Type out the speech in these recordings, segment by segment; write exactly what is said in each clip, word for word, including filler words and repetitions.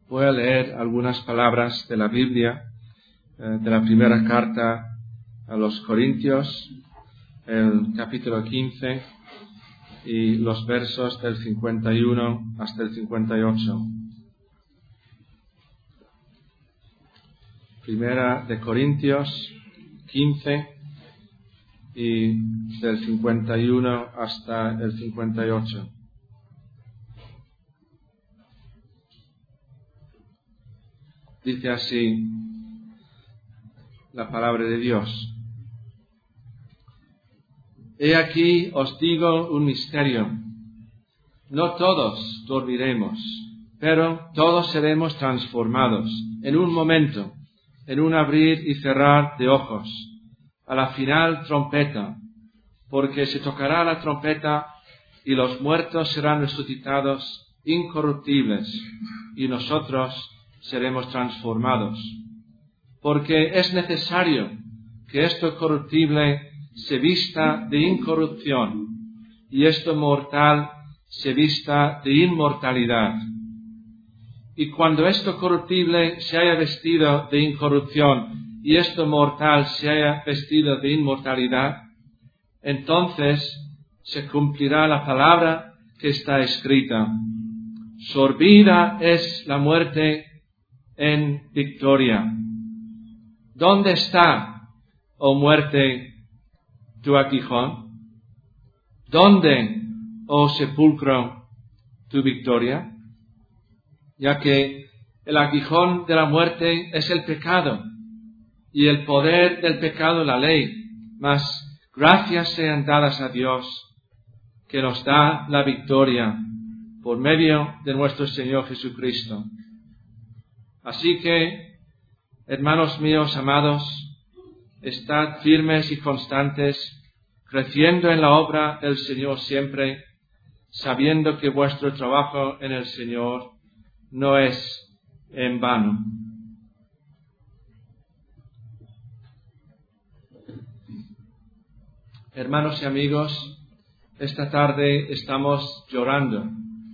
Voy a leer algunas palabras de la Biblia, eh, de la primera carta a los Corintios, el capítulo quince y los versos del cincuenta y uno hasta el cincuenta y ocho. Primera de Corintios quince y del cincuenta y uno hasta el cincuenta y ocho. Dice así la palabra de Dios. He aquí os digo un misterio. No todos dormiremos, pero todos seremos transformados en un momento, en un abrir y cerrar de ojos, a la final trompeta, porque se tocará la trompeta y los muertos serán resucitados incorruptibles y nosotros seremos transformados. Porque es necesario que esto corruptible se vista de incorrupción y esto mortal se vista de inmortalidad. Y cuando esto corruptible se haya vestido de incorrupción y esto mortal se haya vestido de inmortalidad, entonces se cumplirá la palabra que está escrita: sorbida es la muerte en victoria. ¿Dónde está, oh muerte, tu aguijón? ¿Dónde, oh sepulcro, tu victoria? Ya que el aguijón de la muerte es el pecado, y el poder del pecado la ley, mas gracias sean dadas a Dios, que nos da la victoria por medio de nuestro Señor Jesucristo. Así que, hermanos míos amados, estad firmes y constantes, creciendo en la obra del Señor siempre, sabiendo que vuestro trabajo en el Señor no es en vano. Hermanos y amigos, esta tarde estamos llorando,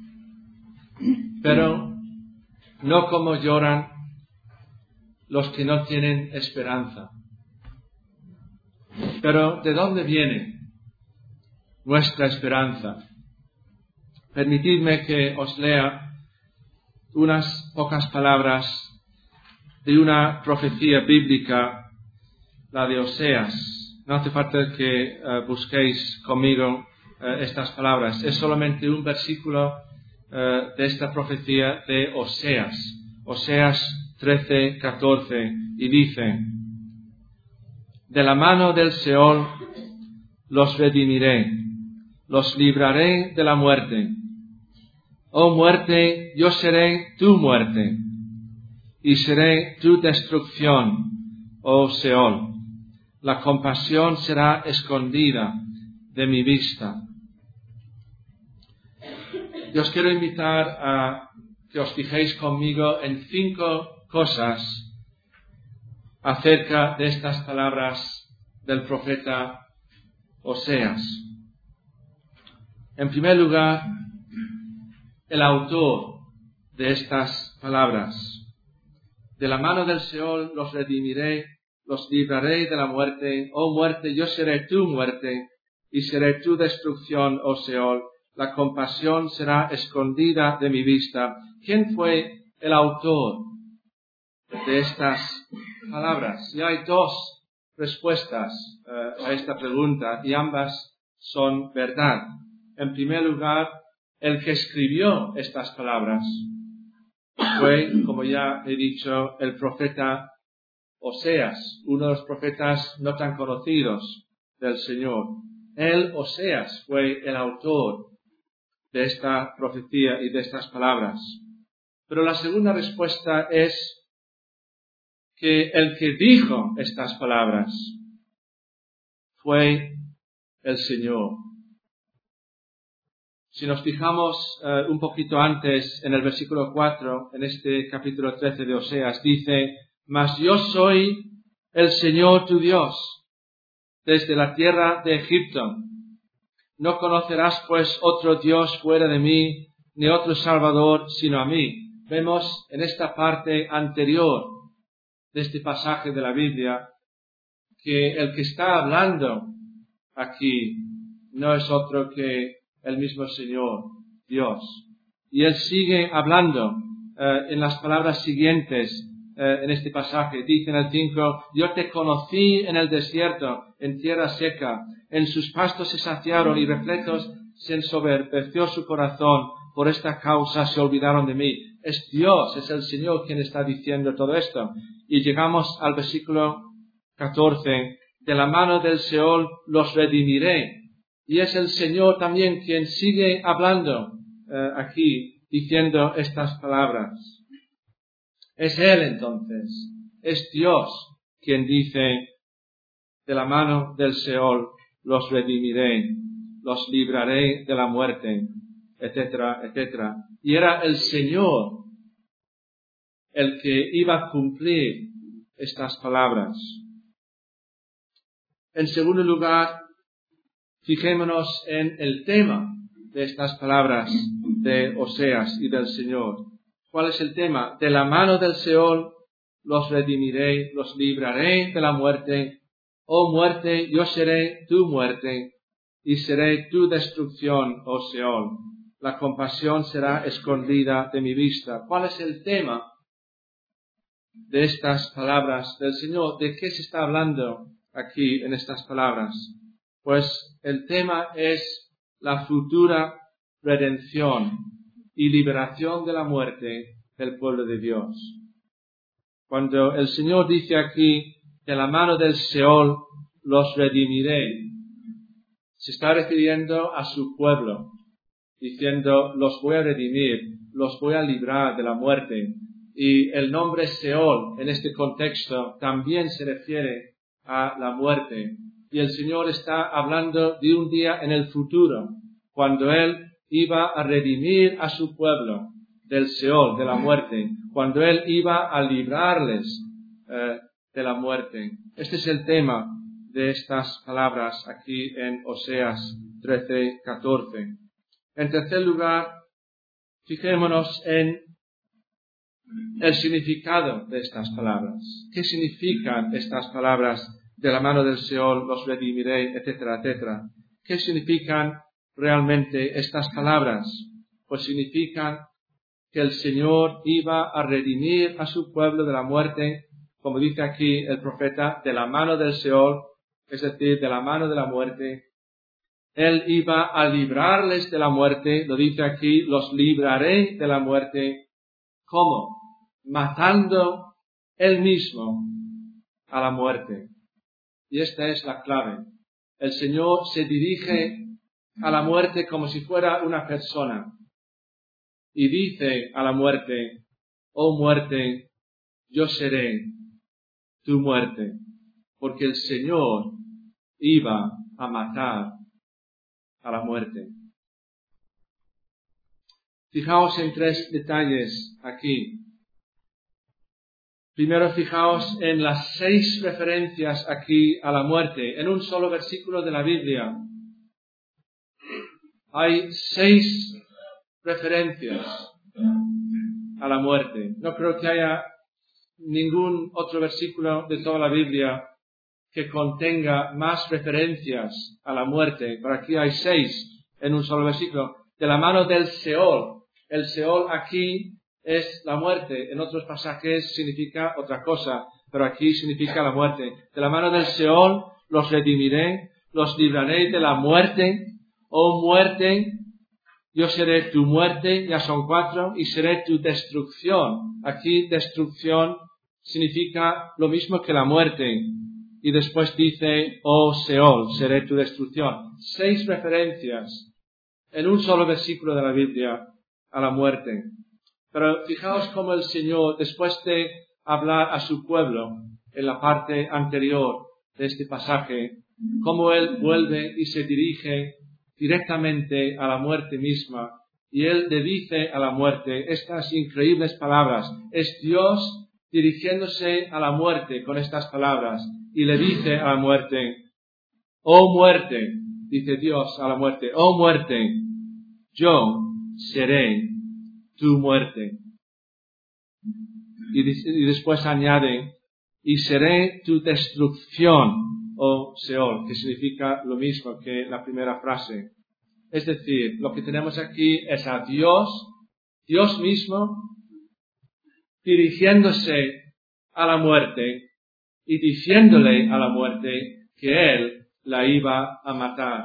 pero no como lloran los que no tienen esperanza. Pero ¿de dónde viene nuestra esperanza? Permitidme que os lea unas pocas palabras de una profecía bíblica, la de Oseas. No hace falta que uh, busquéis conmigo uh, estas palabras. Es solamente un versículo uh, de esta profecía de Oseas. Oseas trece, catorce, y dice: de la mano del Seol los redimiré, los libraré de la muerte. Oh muerte, yo seré tu muerte, y seré tu destrucción, oh Seol. La compasión será escondida de mi vista. Yo os quiero invitar a que os fijéis conmigo en cinco cosas acerca de estas palabras del profeta Oseas. En primer lugar, el autor de estas palabras. De la mano del Seol los redimiré, los libraré de la muerte. Oh muerte, yo seré tu muerte, y seré tu destrucción, oh Seol. La compasión será escondida de mi vista. ¿Quién fue el autor de estas palabras? Y hay dos respuestas uh, a esta pregunta, y ambas son verdad. En primer lugar, el que escribió estas palabras fue, como ya he dicho, el profeta Oseas, uno de los profetas no tan conocidos del Señor. Él, Oseas, fue el autor de esta profecía y de estas palabras. Pero la segunda respuesta es que el que dijo estas palabras fue el Señor. Si nos fijamos uh, un poquito antes en el versículo cuatro, en este capítulo trece de Oseas, dice: mas yo soy el Señor tu Dios, desde la tierra de Egipto. No conocerás pues otro Dios fuera de mí, ni otro Salvador sino a mí. vemos en esta parte anterior de este pasaje de la Biblia que el que está hablando aquí no es otro que el mismo Señor, Dios. Y Él sigue hablando eh, en las palabras siguientes eh, en este pasaje. Dice en el cinco, yo te conocí en el desierto, en tierra seca. En sus pastos se saciaron y repletos se ensoberbeció su corazón. Por esta causa se olvidaron de mí. Es Dios, es el Señor quien está diciendo todo esto. Y llegamos al versículo catorce. De la mano del Seol los redimiré. Y es el Señor también quien sigue hablando eh, aquí, diciendo estas palabras. Es Él entonces, es Dios quien dice, de la mano del Seol los redimiré, los libraré de la muerte, etcétera, etcétera. Y era el Señor el que iba a cumplir estas palabras. En segundo lugar, fijémonos en el tema de estas palabras de Oseas y del Señor. ¿Cuál es el tema? De la mano del Seol los redimiré, los libraré de la muerte. Oh muerte, yo seré tu muerte y seré tu destrucción, oh Seol. La compasión será escondida de mi vista. ¿Cuál es el tema de estas palabras del Señor? ¿De qué se está hablando aquí en estas palabras? Pues el tema es la futura redención y liberación de la muerte del pueblo de Dios. Cuando el Señor dice aquí, de la mano del Seol los redimiré, se está refiriendo a su pueblo, diciendo, los voy a redimir, los voy a librar de la muerte. Y el nombre Seol en este contexto también se refiere a la muerte. Y el Señor está hablando de un día en el futuro, cuando Él iba a redimir a su pueblo del Seol, de la muerte, cuando Él iba a librarles eh, de la muerte. Este es el tema de estas palabras aquí en Oseas trece, catorce. En tercer lugar, fijémonos en el significado de estas palabras. ¿Qué significan estas palabras? De la mano del Seol los redimiré, etcétera, etcétera. ¿Qué significan realmente estas palabras? Pues significan que el Señor iba a redimir a su pueblo de la muerte, como dice aquí el profeta, de la mano del Seol, es decir, de la mano de la muerte. Él iba a librarles de la muerte, lo dice aquí, los libraré de la muerte. ¿Cómo? Matando Él mismo a la muerte. Y esta es la clave. El Señor se dirige a la muerte como si fuera una persona. Y dice a la muerte, oh muerte, yo seré tu muerte. Porque el Señor iba a matar a la muerte. Fijaos en tres detalles aquí. Primero, fijaos en las seis referencias aquí a la muerte. En un solo versículo de la Biblia hay seis referencias a la muerte. No creo que haya ningún otro versículo de toda la Biblia que contenga más referencias a la muerte. Pero aquí hay seis en un solo versículo. De la mano del Seol. El Seol aquí es la muerte. En otros pasajes significa otra cosa, pero aquí significa la muerte. De la mano del Seol los redimiré, los libraré de la muerte. Oh muerte, yo seré tu muerte, ya son cuatro, y seré tu destrucción. Aquí destrucción significa lo mismo que la muerte. Y después dice, oh Seol, seré tu destrucción. Seis referencias en un solo versículo de la Biblia a la muerte. Pero fijaos cómo el Señor, después de hablar a su pueblo en la parte anterior de este pasaje, cómo Él vuelve y se dirige directamente a la muerte misma. Y Él le dice a la muerte estas increíbles palabras. Es Dios dirigiéndose a la muerte con estas palabras. Y le dice a la muerte, oh muerte, dice Dios a la muerte, oh muerte, yo seré tu muerte. Y, y después añade, y seré tu destrucción, oh Seol, que significa lo mismo que la primera frase. Es decir, lo que tenemos aquí es a Dios, Dios mismo, dirigiéndose a la muerte y diciéndole a la muerte que Él la iba a matar.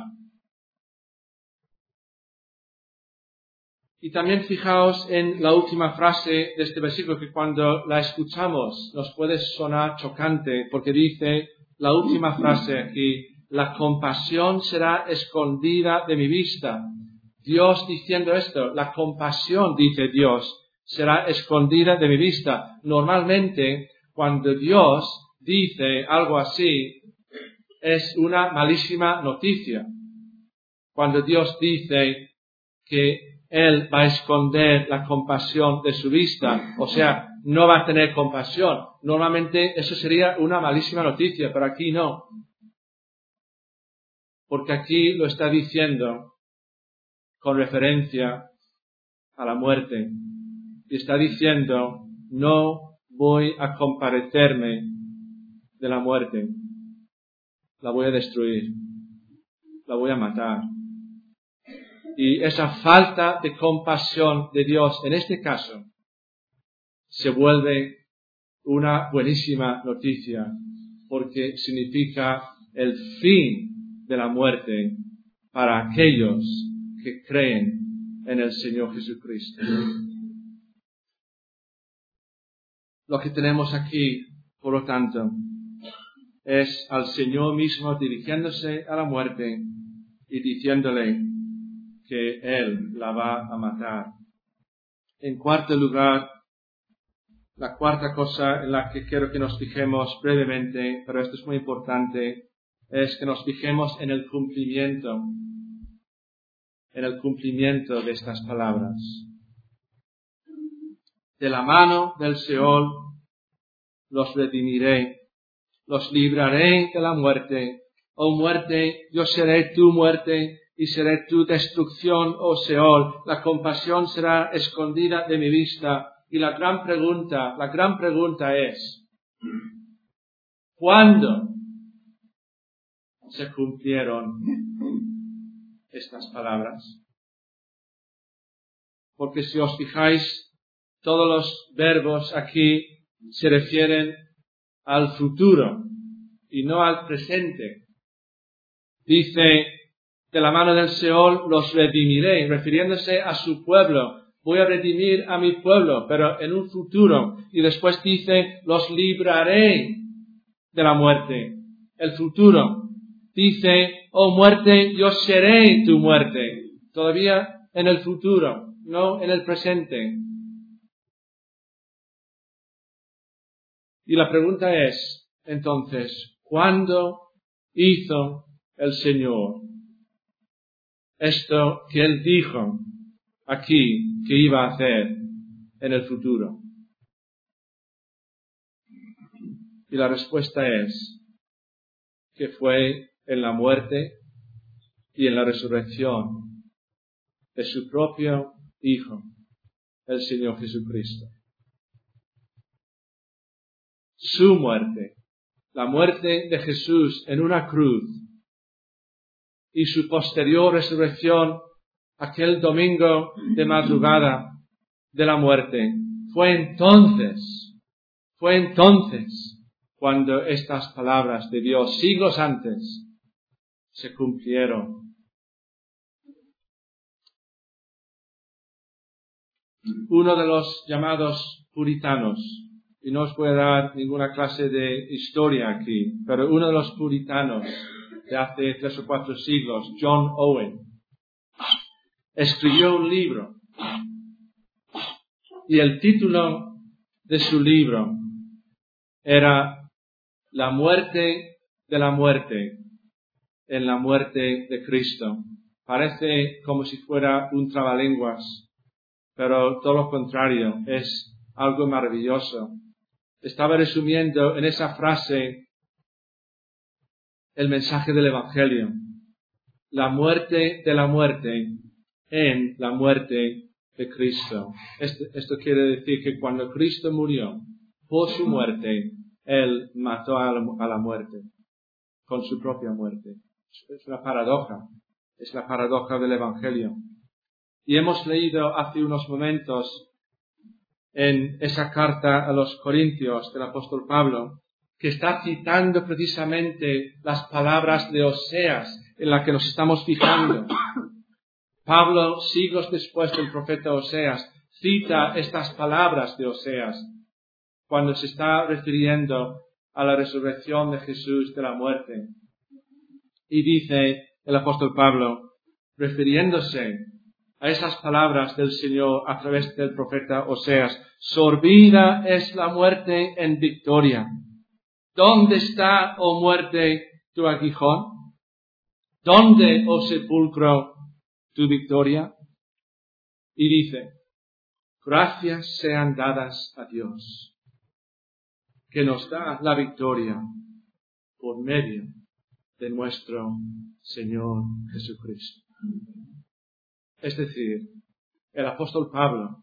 Y también fijaos en la última frase de este versículo, que cuando la escuchamos nos puede sonar chocante, porque dice la última frase aquí, la compasión será escondida de mi vista. Dios diciendo esto, la compasión, dice Dios, será escondida de mi vista. Normalmente, cuando Dios dice algo así, es una malísima noticia. Cuando Dios dice que Él va a esconder la compasión de su vista, o sea, no va a tener compasión. Normalmente eso sería una malísima noticia, pero aquí no. Porque aquí lo está diciendo con referencia a la muerte. Y está diciendo, no voy a compadecerme de la muerte. La voy a destruir. La voy a matar. Y esa falta de compasión de Dios, en este caso, se vuelve una buenísima noticia, porque significa el fin de la muerte para aquellos que creen en el Señor Jesucristo. Lo que tenemos aquí, por lo tanto, es al Señor mismo dirigiéndose a la muerte y diciéndole que Él la va a matar. En cuarto lugar, la cuarta cosa en la que quiero que nos fijemos brevemente, pero esto es muy importante, es que nos fijemos en el cumplimiento, en el cumplimiento de estas palabras. De la mano del Seol los redimiré, los libraré de la muerte. Oh muerte, yo seré tu muerte y seré tu destrucción, oh Seol. La compasión será escondida de mi vista. Y la gran pregunta, la gran pregunta es, ¿cuándo se cumplieron estas palabras? Porque si os fijáis, todos los verbos aquí se refieren al futuro y no al presente. Dice, de la mano del Seol los redimiré, refiriéndose a su pueblo. Voy a redimir a mi pueblo, pero en un futuro. Y después dice, los libraré de la muerte. El futuro. Dice, oh muerte, yo seré tu muerte. Todavía en el futuro, no en el presente. Y la pregunta es, entonces, ¿cuándo hizo el Señor esto que Él dijo aquí que iba a hacer en el futuro? Y la respuesta es que fue en la muerte y en la resurrección de su propio Hijo, el Señor Jesucristo. Su muerte, la muerte de Jesús en una cruz y su posterior resurrección aquel domingo de madrugada de la muerte, fue entonces, fue entonces cuando estas palabras de Dios, siglos antes, se cumplieron. Uno de los llamados puritanos, y no os voy a dar ninguna clase de historia aquí, pero uno de los puritanos de hace tres o cuatro siglos, John Owen, escribió un libro, y el título de su libro era La muerte de la muerte en la muerte de Cristo. Parece como si fuera un trabalenguas, pero todo lo contrario, es algo maravilloso. Estaba resumiendo en esa frase el mensaje del Evangelio. La muerte de la muerte en la muerte de Cristo. Esto, esto quiere decir que cuando Cristo murió, por su muerte, Él mató a la, a la muerte, con su propia muerte. Es una paradoja, es la paradoja del Evangelio. Y hemos leído hace unos momentos en esa carta a los Corintios del apóstol Pablo, que está citando precisamente las palabras de Oseas en las que nos estamos fijando. Pablo, siglos después del profeta Oseas, cita estas palabras de Oseas cuando se está refiriendo a la resurrección de Jesús de la muerte. Y dice el apóstol Pablo, refiriéndose a esas palabras del Señor a través del profeta Oseas, sorbida es la muerte en victoria. ¿Dónde está, oh muerte, tu aguijón? ¿Dónde, oh sepulcro, tu victoria? Y dice, gracias sean dadas a Dios, que nos da la victoria por medio de nuestro Señor Jesucristo. Es decir, el apóstol Pablo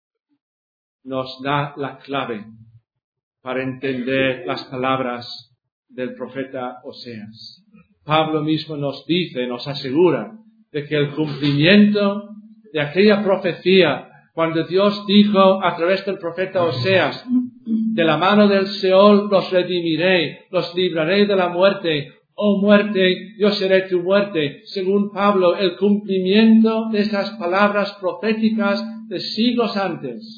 nos da la clave para entender las palabras del profeta Oseas. Pablo mismo nos dice, nos asegura de que el cumplimiento de aquella profecía, cuando Dios dijo a través del profeta Oseas, de la mano del Seol los redimiré, los libraré de la muerte, oh muerte, yo seré tu muerte. Según Pablo, el cumplimiento de esas palabras proféticas de siglos antes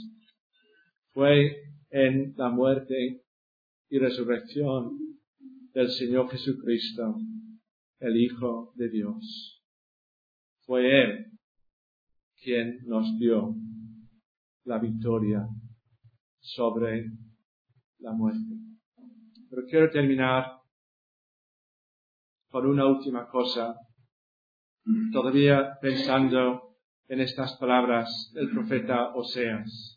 fue en la muerte y resurrección del Señor Jesucristo, el Hijo de Dios. Fue Él quien nos dio la victoria sobre la muerte. Pero quiero terminar con una última cosa, todavía pensando en estas palabras del profeta Oseas,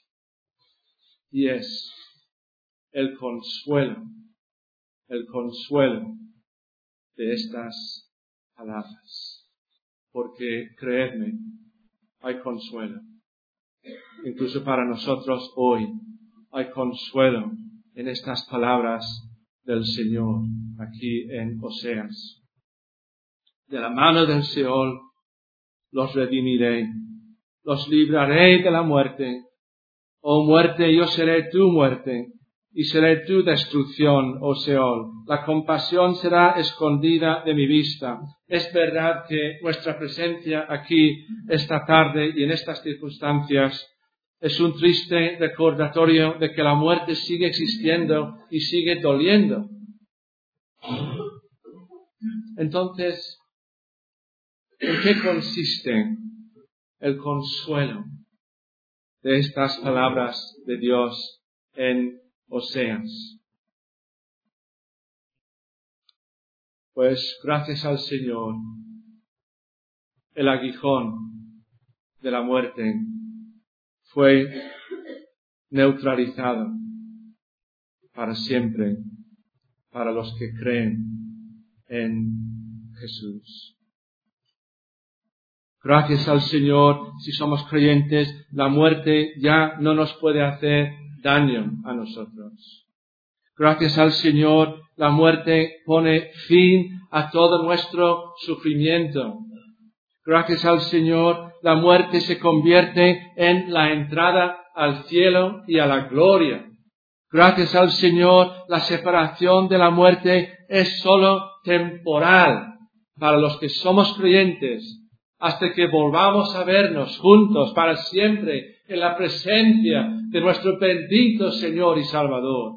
y es el consuelo, el consuelo de estas palabras. Porque, creedme, hay consuelo. Incluso para nosotros hoy hay consuelo en estas palabras del Señor aquí en Oseas. De la mano del Seol los redimiré, los libraré de la muerte. Oh muerte, yo seré tu muerte, y seré tu destrucción, oh Seol. La compasión será escondida de mi vista. Es verdad que nuestra presencia aquí esta tarde y en estas circunstancias es un triste recordatorio de que la muerte sigue existiendo y sigue doliendo. Entonces, ¿en qué consiste el consuelo de estas palabras de Dios en Oseas? Pues gracias al Señor, el aguijón de la muerte fue neutralizado para siempre para los que creen en Jesús. Gracias al Señor, si somos creyentes, la muerte ya no nos puede hacer daño a nosotros. Gracias al Señor, la muerte pone fin a todo nuestro sufrimiento. Gracias al Señor, la muerte se convierte en la entrada al cielo y a la gloria. Gracias al Señor, la separación de la muerte es sólo temporal para los que somos creyentes, hasta que volvamos a vernos juntos para siempre en la presencia de nuestro bendito Señor y Salvador.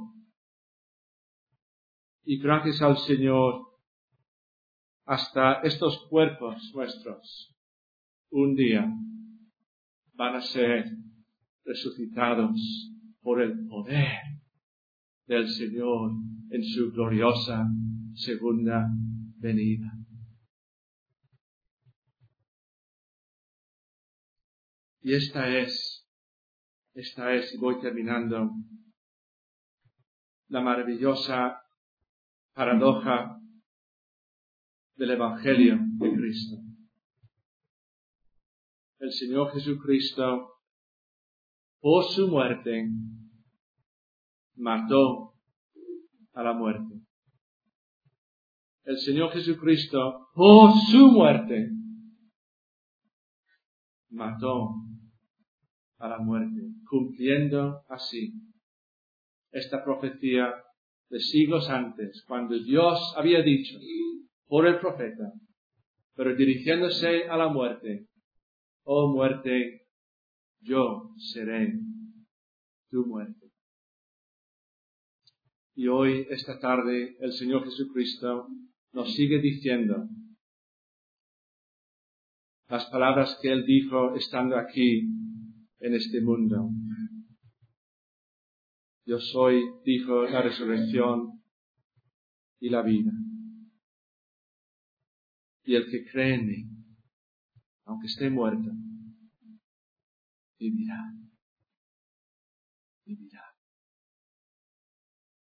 Y gracias al Señor, hasta estos cuerpos nuestros, un día van a ser resucitados por el poder del Señor en su gloriosa segunda venida. Y esta es, esta es, y voy terminando, la maravillosa paradoja del Evangelio de Cristo. el Señor Jesucristo, por su muerte, mató a la muerte. El Señor Jesucristo, por su muerte, mató a la muerte, cumpliendo así esta profecía de siglos antes, cuando Dios había dicho por el profeta, pero dirigiéndose a la muerte: oh muerte, yo seré tu muerte. Y hoy, esta tarde, el Señor Jesucristo nos sigue diciendo las palabras que Él dijo estando aquí en este mundo. Yo soy, dijo, la resurrección y la vida. Y el que cree en mí, aunque esté muerto, vivirá. Vivirá.